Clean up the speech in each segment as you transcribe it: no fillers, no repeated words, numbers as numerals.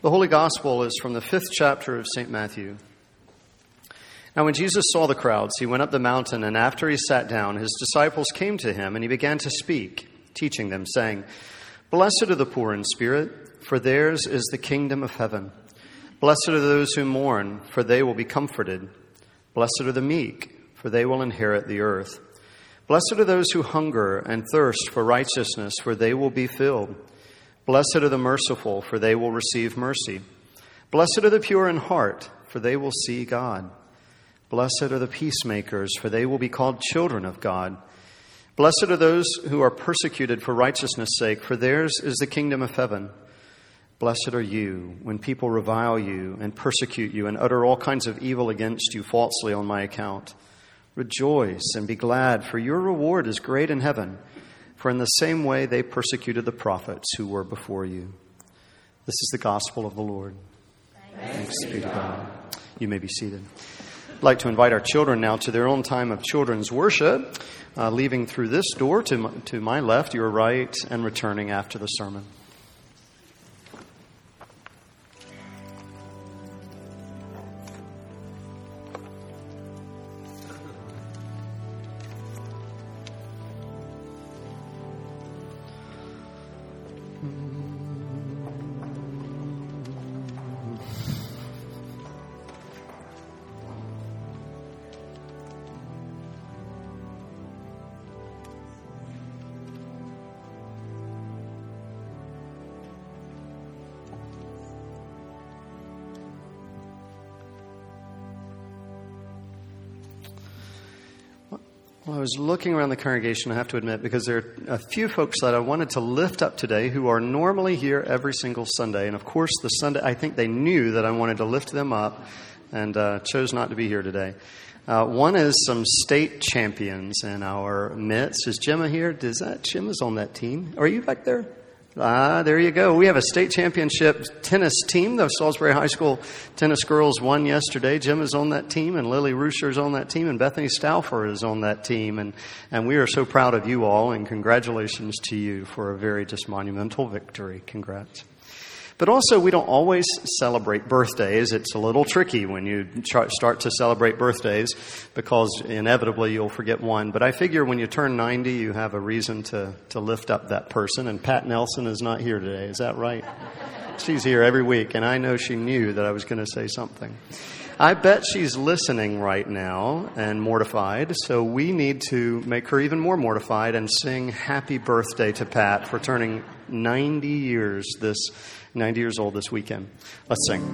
The Holy Gospel is from the 5th chapter of St. Matthew. Now when Jesus saw the crowds, he went up the mountain, and after he sat down, his disciples came to him, and he began to speak, teaching them, saying, "Blessed are the poor in spirit, for theirs is the kingdom of heaven. Blessed are those who mourn, for they will be comforted. Blessed are the meek, for they will inherit the earth. Blessed are those who hunger and thirst for righteousness, for they will be filled. Blessed are the merciful, for they will receive mercy. Blessed are the pure in heart, for they will see God. Blessed are the peacemakers, for they will be called children of God. Blessed are those who are persecuted for righteousness' sake, for theirs is the kingdom of heaven. Blessed are you when people revile you and persecute you and utter all kinds of evil against you falsely on my account. Rejoice and be glad, for your reward is great in heaven. For in the same way they persecuted the prophets who were before you." This is the gospel of the Lord. Thanks be to God. You may be seated. I'd like to invite our children now to their own time of children's worship, leaving through this door to my left, your right, and returning after the sermon. Well, I was looking around the congregation, I have to admit, because there are a few folks that I wanted to lift up today who are normally here every single Sunday. And of course, the Sunday, I think they knew that I wanted to lift them up and chose not to be here today. One is some state champions in our midst. Is Gemma here? Gemma's on that team. Are you back there? There you go. We have a state championship tennis team. The Salisbury High School tennis girls won yesterday. Jim is on that team, and Lily Ruscher is on that team, and Bethany Stauffer is on that team. And we are so proud of you all, and congratulations to you for a very just monumental victory. Congrats. But also, we don't always celebrate birthdays. It's a little tricky when you start to celebrate birthdays because inevitably you'll forget one. But I figure when you turn 90, you have a reason to lift up that person. And Pat Nelson is not here today. Is that right? She's here every week, and I know she knew that I was going to say something. I bet she's listening right now and mortified, so we need to make her even more mortified and sing happy birthday to Pat for turning 90 years old this weekend. Let's sing.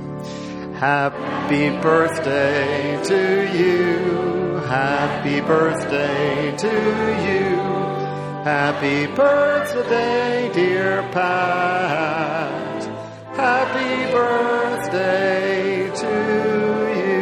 Happy birthday to you. Happy birthday to you. Happy birthday, dear Pat. Happy birthday to you.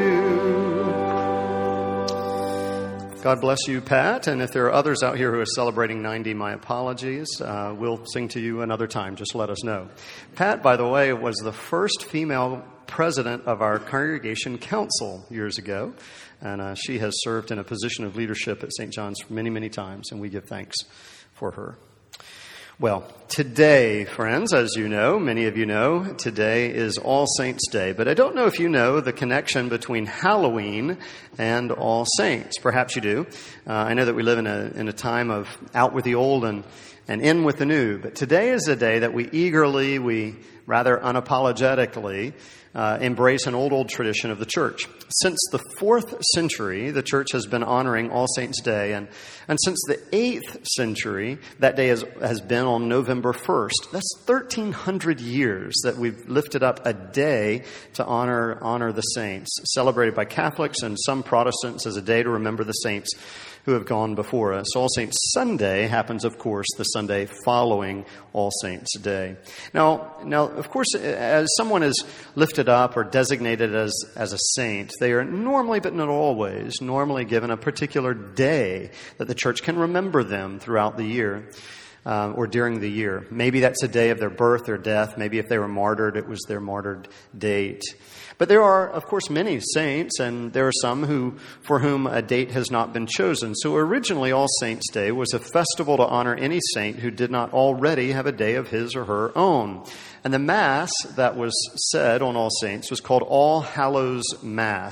God bless you, Pat. And if there are others out here who are celebrating 90, my apologies. We'll sing to you another time. Just let us know. Pat, by the way, was the first female president of our congregation council years ago. And she has served in a position of leadership at St. John's many, many times. And we give thanks for her. Well, today, friends, as you know, many of you know, today is All Saints' Day. But I don't know if you know the connection between Halloween and All Saints. Perhaps you do. I know that we live in a time of out with the old and in with the new. But today is a day that we rather unapologetically embrace an old tradition of the church. Since the 4th century, the church has been honoring All Saints' Day, and since the 8th century, that day has been on November 1st. That's 1,300 years that we've lifted up a day to honor the saints, celebrated by Catholics and some Protestants as a day to remember the saints who have gone before us. All Saints Sunday happens, of course, the Sunday following All Saints Day. Now, of course, as someone is lifted up or designated as a saint, they are normally, but not always, given a particular day that the church can remember them throughout the year. or during the year. Maybe that's a day of their birth or death. Maybe if they were martyred, it was their martyred date. But there are, of course, many saints, and there are some for whom a date has not been chosen. So originally, All Saints' Day was a festival to honor any saint who did not already have a day of his or her own. And the Mass that was said on All Saints was called All Hallows Mass,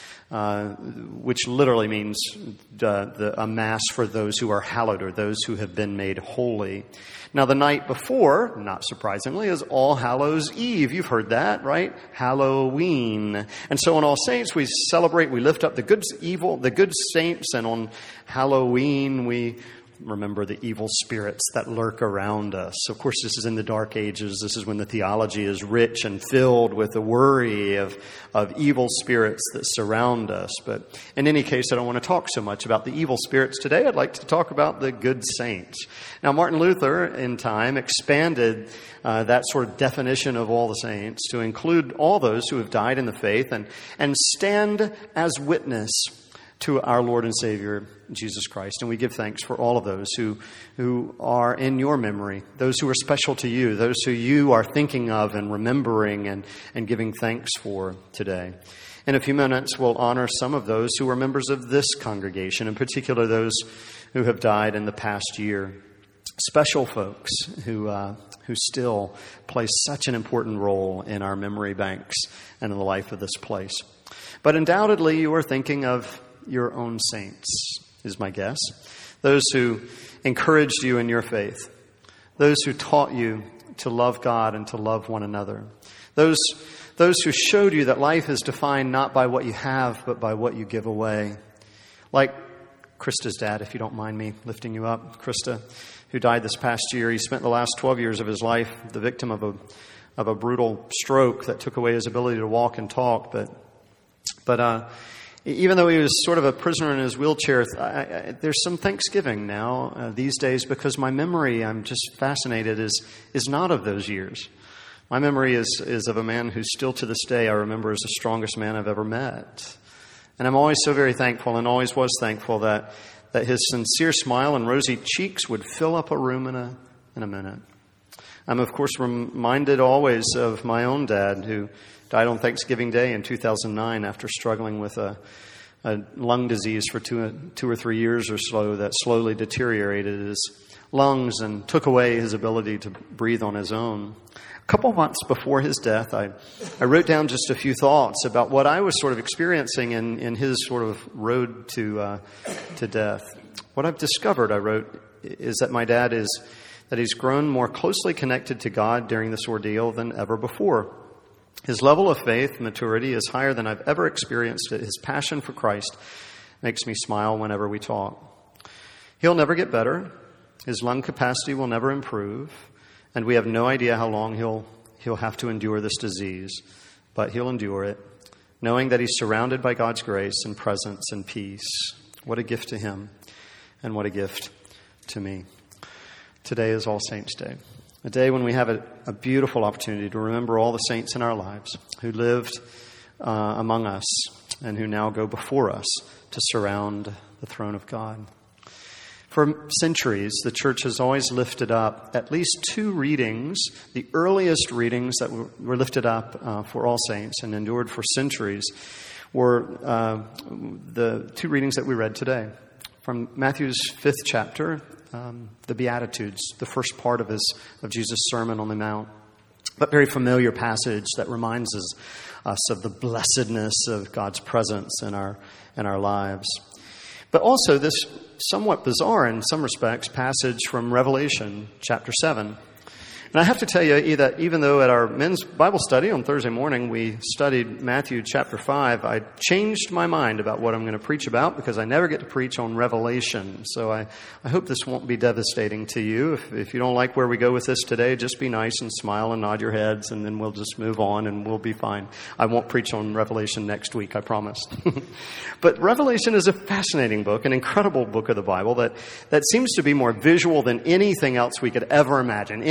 which literally means a Mass for those who are hallowed, or those who have been made holy. Now, the night before, not surprisingly, is All Hallows Eve. You've heard that, right? Halloween. And so on All Saints, we celebrate, we lift up the good saints, and on Halloween, we remember the evil spirits that lurk around us. Of course, this is in the Dark Ages. This is when the theology is rich and filled with the worry of evil spirits that surround us. But in any case, I don't want to talk so much about the evil spirits today. I'd like to talk about the good saints. Now, Martin Luther, in time, expanded that sort of definition of all the saints to include all those who have died in the faith and stand as witness to our Lord and Savior, Jesus Christ. And we give thanks for all of those who are in your memory, those who are special to you, those who you are thinking of and remembering and giving thanks for today. In a few minutes, we'll honor some of those who are members of this congregation, in particular those who have died in the past year. Special folks who still play such an important role in our memory banks and in the life of this place. But undoubtedly, you are thinking of your own saints, is my guess. Those who encouraged you in your faith. Those who taught you to love God and to love one another. Those who showed you that life is defined not by what you have, but by what you give away. Like Krista's dad, if you don't mind me lifting you up. Krista, who died this past year. He spent the last 12 years of his life the victim of a brutal stroke that took away his ability to walk and talk. But even though he was sort of a prisoner in his wheelchair, there's some thanksgiving now these days, because my memory, I'm just fascinated, is not of those years. My memory is of a man who still to this day I remember as the strongest man I've ever met. And I'm always so very thankful, and always was thankful, that his sincere smile and rosy cheeks would fill up a room in a minute. I'm, of course, reminded always of my own dad, who died on Thanksgiving Day in 2009 after struggling with a lung disease for 2 or 3 years or so that slowly deteriorated his lungs and took away his ability to breathe on his own. A couple months before his death, I wrote down just a few thoughts about what I was sort of experiencing in his sort of road to death. What I've discovered, I wrote, is that my dad that he's grown more closely connected to God during this ordeal than ever before. His level of faith and maturity is higher than I've ever experienced it. His passion for Christ makes me smile whenever we talk. He'll never get better. His lung capacity will never improve. And we have no idea how long he'll have to endure this disease. But he'll endure it, knowing that he's surrounded by God's grace and presence and peace. What a gift to him, and what a gift to me. Today is All Saints' Day. A day when we have a beautiful opportunity to remember all the saints in our lives who lived among us and who now go before us to surround the throne of God. For centuries, the church has always lifted up at least 2 readings, the earliest readings that were lifted up for all saints and endured for centuries, were the 2 readings that we read today. From Matthew's 5th chapter, the Beatitudes, the first part of Jesus' Sermon on the Mount. But very familiar passage that reminds us of the blessedness of God's presence in our lives. But also this somewhat bizarre, in some respects, passage from Revelation chapter 7. And I have to tell you that even though at our men's Bible study on Thursday morning we studied Matthew chapter 5, I changed my mind about what I'm going to preach about, because I never get to preach on Revelation. So I hope this won't be devastating to you. If you don't like where we go with this today, just be nice and smile and nod your heads, and then we'll just move on and we'll be fine. I won't preach on Revelation next week, I promise. But Revelation is a fascinating book, an incredible book of the Bible that seems to be more visual than anything else we could ever imagine. Any of the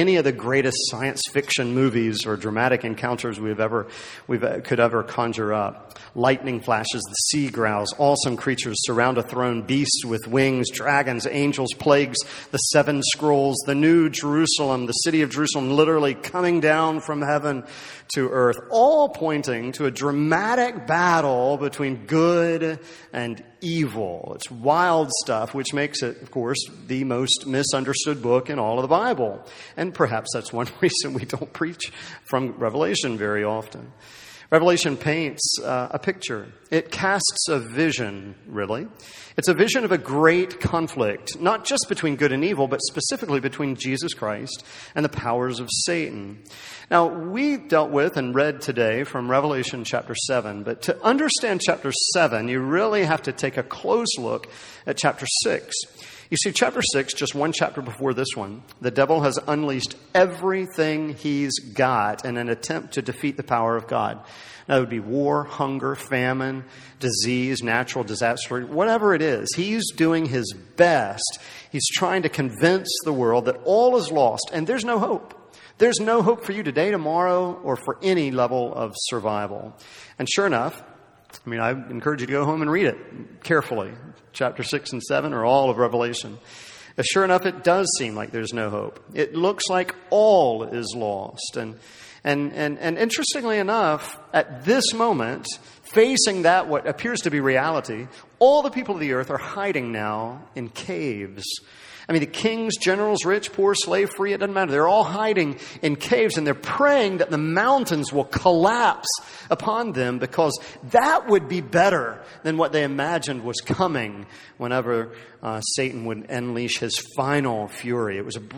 greatest science fiction movies or dramatic encounters we could ever conjure up. Lightning flashes, the sea growls, awesome creatures surround a throne, beasts with wings, dragons, angels, plagues, the 7 scrolls, the new Jerusalem, the city of Jerusalem literally coming down from heaven to earth, all pointing to a dramatic battle between good and evil. It's wild stuff, which makes it, of course, the most misunderstood book in all of the Bible. And perhaps that's one reason we don't preach from Revelation very often. Revelation paints a picture. It casts a vision, really. It's a vision of a great conflict, not just between good and evil, but specifically between Jesus Christ and the powers of Satan. Now, we dealt with and read today from Revelation chapter 7, but to understand chapter 7, you really have to take a close look at chapter 6. You see, chapter 6, just one chapter before this one, the devil has unleashed everything he's got in an attempt to defeat the power of God. That would be war, hunger, famine, disease, natural disaster, whatever it is. He's doing his best. He's trying to convince the world that all is lost, and there's no hope. There's no hope for you today, tomorrow, or for any level of survival. And sure enough, I encourage you to go home and read it carefully. Chapter 6 and 7 or all of Revelation. Sure enough, it does seem like there's no hope. It looks like all is lost. And interestingly enough, at this moment, facing that what appears to be reality, all the people of the earth are hiding now in caves. The kings, generals, rich, poor, slave, free, it doesn't matter. They're all hiding in caves, and they're praying that the mountains will collapse upon them, because that would be better than what they imagined was coming whenever Satan would unleash his final fury. It was a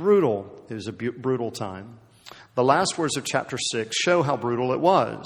brutal time. The last words of chapter 6 show how brutal it was.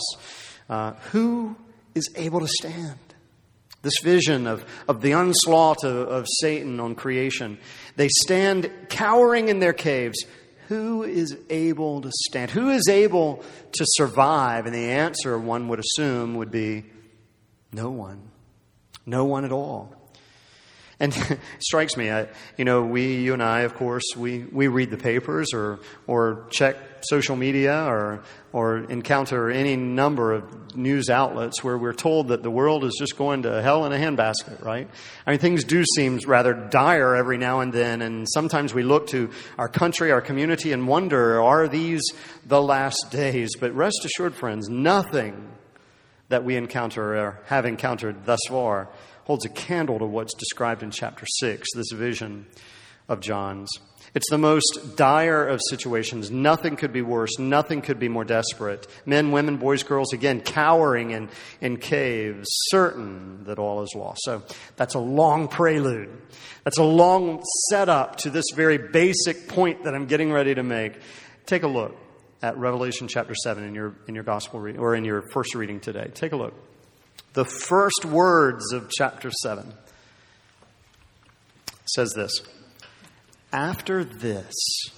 Who is able to stand? This vision of the onslaught of Satan on creation. They stand cowering in their caves. Who is able to stand? Who is able to survive? And the answer, one would assume, would be no one. No one at all. And it strikes me, you and I, of course, we read the papers or check social media or encounter any number of news outlets where we're told that the world is just going to hell in a handbasket, right? Things do seem rather dire every now and then, and sometimes we look to our country, our community, and wonder, are these the last days? But rest assured, friends, nothing that we encounter or have encountered thus far holds a candle to what's described in chapter 6, this vision of John's. It's the most dire of situations. Nothing could be worse. Nothing could be more desperate. Men, women, boys, girls, again, cowering in caves, certain that all is lost. So that's a long prelude. That's a long setup to this very basic point that I'm getting ready to make. Take a look at Revelation chapter 7 in your gospel reading, or in your first reading today. Take a look. The first words of chapter 7 says this. After this,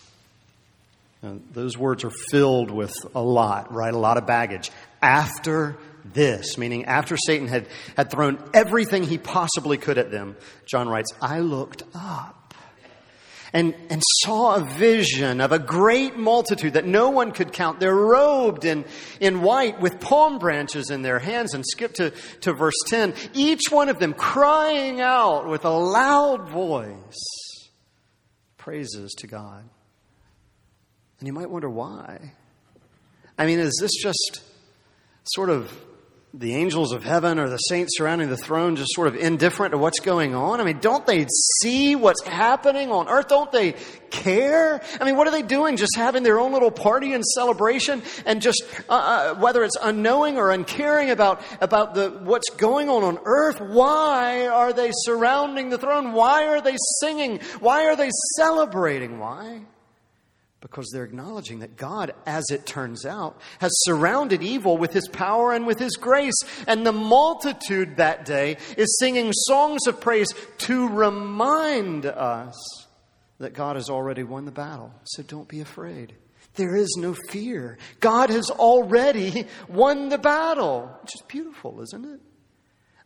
those words are filled with a lot, right? A lot of baggage. After this, meaning after Satan had thrown everything he possibly could at them, John writes, I looked up and saw a vision of a great multitude that no one could count. They're robed in white with palm branches in their hands. And skip to verse 10. Each one of them crying out with a loud voice praises to God. And you might wonder why. Is this just sort of the angels of heaven or the saints surrounding the throne just sort of indifferent to what's going on? Don't they see what's happening on earth? Don't they care? What are they doing? Just having their own little party and celebration, and just whether it's unknowing or uncaring about what's going on earth? Why are they surrounding the throne? Why are they singing? Why are they celebrating? Why? Because they're acknowledging that God, as it turns out, has surrounded evil with His power and with His grace. And the multitude that day is singing songs of praise to remind us that God has already won the battle. So don't be afraid. There is no fear. God has already won the battle. Which is beautiful, isn't it?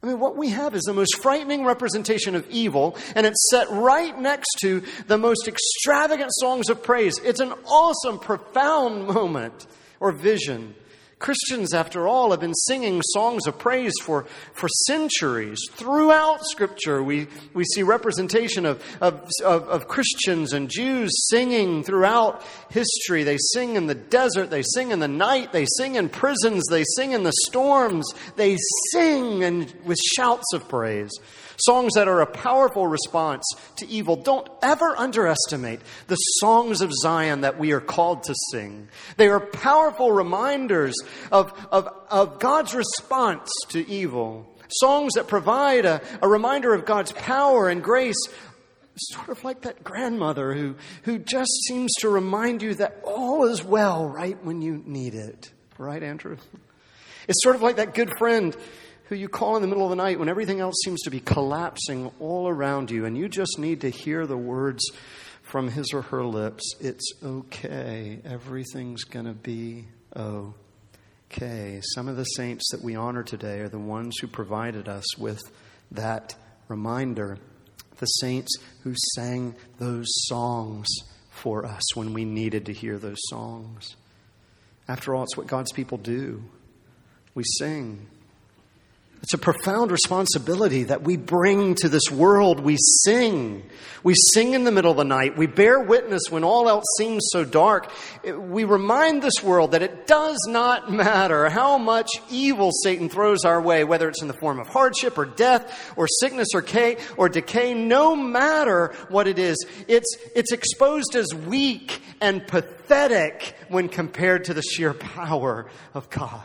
I mean, what we have is the most frightening representation of evil, and it's set right next to the most extravagant songs of praise. It's an awesome, profound moment or vision. Christians, after all, have been singing songs of praise for centuries. Throughout Scripture, we see representation of Christians and Jews singing throughout history. They sing in the desert, they sing in the night, they sing in prisons, they sing in the storms. They sing with shouts of praise. Songs that are a powerful response to evil. Don't ever underestimate the songs of Zion that we are called to sing. They are powerful reminders of God's response to evil. Songs that provide a reminder of God's power and grace. Sort of like that grandmother who just seems to remind you that all is well right when you need it. Right, Andrew? It's sort of like that good friend who you call in the middle of the night when everything else seems to be collapsing all around you, and you just need to hear the words from his or her lips. It's okay. Everything's going to be okay. Some of the saints that we honor today are the ones who provided us with that reminder. The saints who sang those songs for us when we needed to hear those songs. After all, it's what God's people do. We sing. It's a profound responsibility that we bring to this world. We sing. We sing in the middle of the night. We bear witness when all else seems so dark. We remind this world that it does not matter how much evil Satan throws our way, whether it's in the form of hardship or death or sickness or decay. No matter what it is, it's exposed as weak and pathetic when compared to the sheer power of God.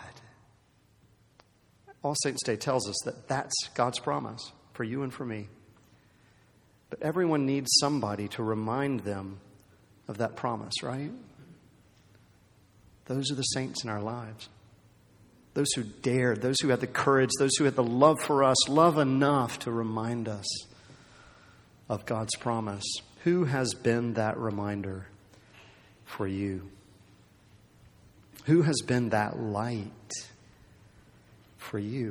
All Saints' Day tells us that that's God's promise for you and for me. But everyone needs somebody to remind them of that promise, right? Those are the saints in our lives. Those who dared, those who had the courage, those who had the love for us, love enough to remind us of God's promise. Who has been that reminder for you? Who has been that light for you?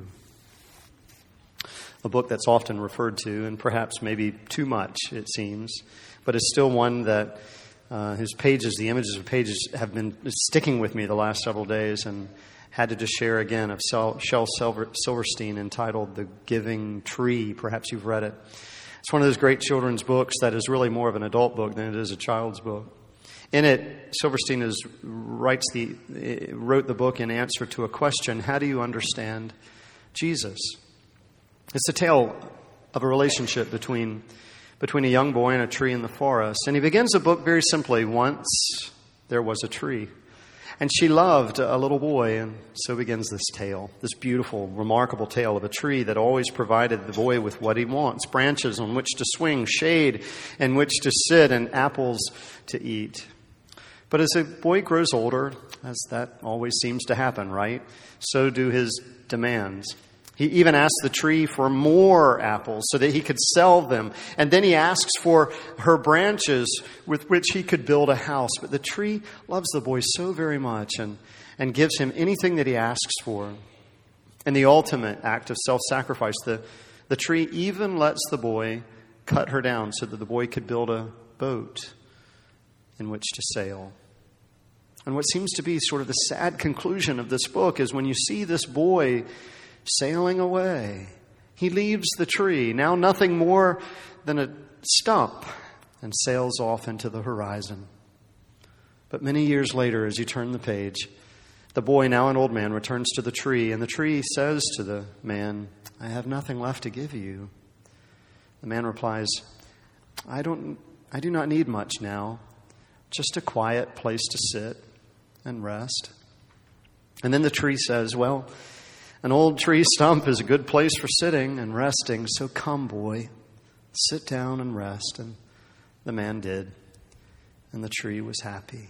A book that's often referred to, and perhaps maybe too much, it seems, but it's still one that whose pages, the images of pages, have been sticking with me the last several days, and had to just share again, of Shel Silverstein, entitled The Giving Tree. Perhaps you've read it. It's one of those great children's books that is really more of an adult book than it is a child's book. In it, Silverstein wrote the book in answer to a question: how do you understand Jesus? It's a tale of a relationship between a young boy and a tree in the forest. And he begins the book very simply: once there was a tree, and she loved a little boy. And so begins this tale, this beautiful, remarkable tale of a tree that always provided the boy with what he wants: branches on which to swing, shade in which to sit, and apples to eat. But as the boy grows older, as that always seems to happen, right? So do his demands. He even asks the tree for more apples so that he could sell them. And then he asks for her branches with which he could build a house. But the tree loves the boy so very much and gives him anything that he asks for. In the ultimate act of self-sacrifice, the tree even lets the boy cut her down so that the boy could build a boat in which to sail. And what seems to be sort of the sad conclusion of this book is when you see this boy sailing away, he leaves the tree, now nothing more than a stump, and sails off into the horizon. But many years later, as you turn the page, the boy, now an old man, returns to the tree, and the tree says to the man, "I have nothing left to give you." The man replies, I do not need much now. Just a quiet place to sit and rest." And then the tree says, "Well, an old tree stump is a good place for sitting and resting. So come, boy, sit down and rest." And the man did. And the tree was happy.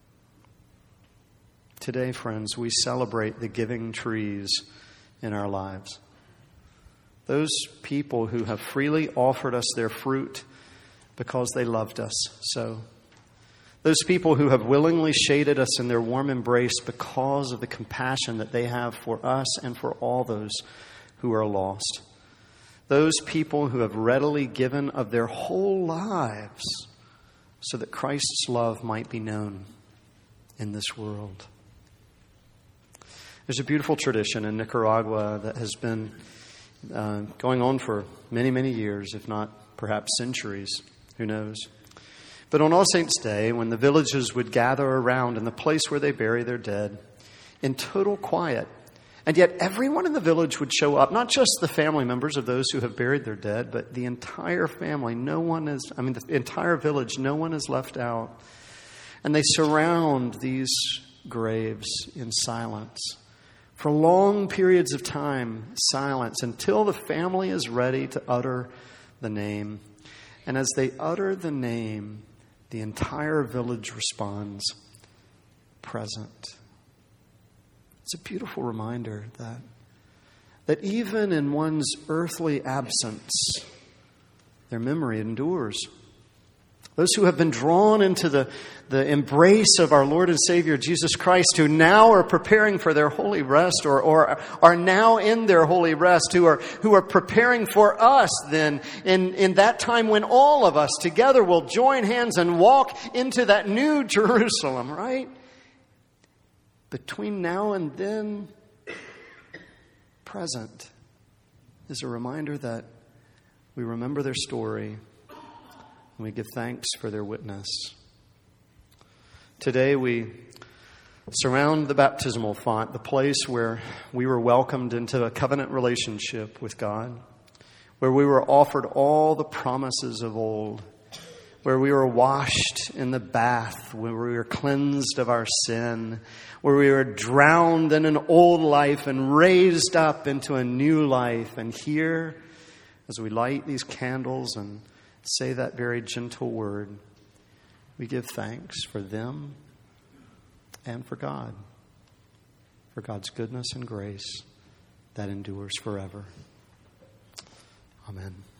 Today, friends, we celebrate the giving trees in our lives. Those people who have freely offered us their fruit because they loved us so. Those people who have willingly shaded us in their warm embrace because of the compassion that they have for us and for all those who are lost. Those people who have readily given of their whole lives so that Christ's love might be known in this world. There's a beautiful tradition in Nicaragua that has been going on for many, many years, if not perhaps centuries. Who knows? But on All Saints' Day, when the villages would gather around in the place where they bury their dead, in total quiet, and yet everyone in the village would show up, not just the family members of those who have buried their dead, but the entire family. The entire village, no one is left out. And they surround these graves in silence. For long periods of time, silence, until the family is ready to utter the name. And as they utter the name, the entire village responds, present. It's a beautiful reminder that even in one's earthly absence, their memory endures. Those who have been drawn into the embrace of our Lord and Savior Jesus Christ, who now are preparing for their holy rest, or are now in their holy rest, who are preparing for us then in that time when all of us together will join hands and walk into that new Jerusalem, right? Between now and then, present is a reminder that we remember their story and we give thanks for their witness. Today we surround the baptismal font, the place where we were welcomed into a covenant relationship with God, where we were offered all the promises of old, where we were washed in the bath, where we were cleansed of our sin, where we were drowned in an old life and raised up into a new life. And here, as we light these candles and say that very gentle word, we give thanks for them and for God, for God's goodness and grace that endures forever. Amen.